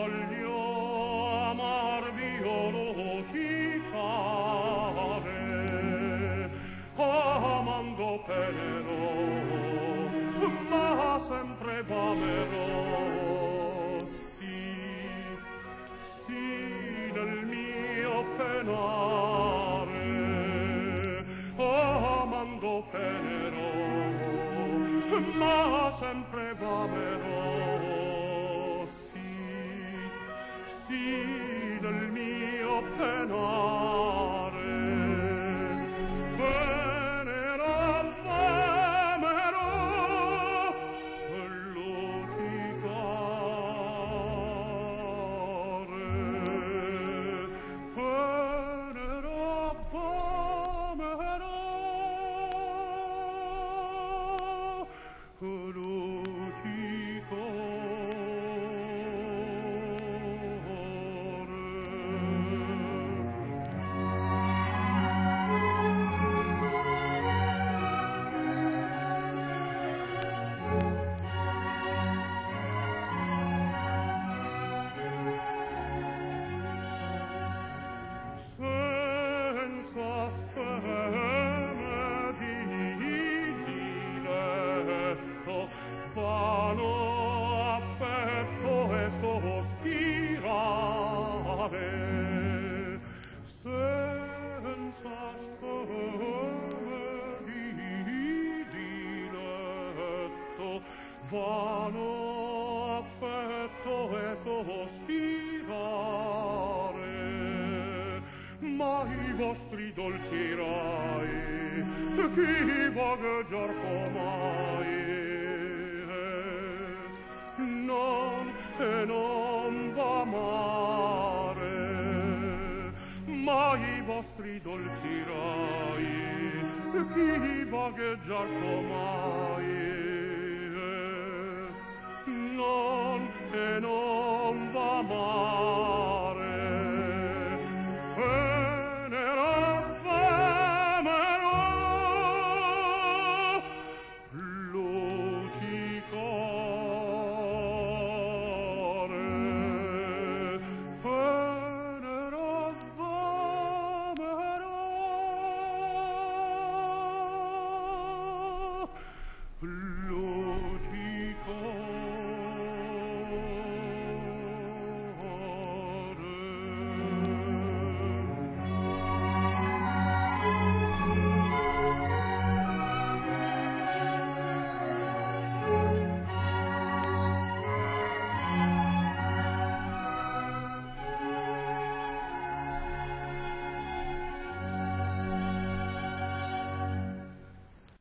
voglio amarvi io lo citare, amando penero, ma sempre v'amerò. Sì, sì, nel mio penare, amando penero, ma sempre v'amerò. Sì, sì, nel mio penare, venera v'amerò per lucicare. Venera v'amerò per lucicare. Senza speme di diletto, vano affetto e sospirare. Senza speme di diletto, vano affetto e sospirare. Ma i vostri dolci rai, chi vagheggiar com'ai, non v'amare. Ma i vostri dolci rai, chi vagheggiar com'ai, non v'amare.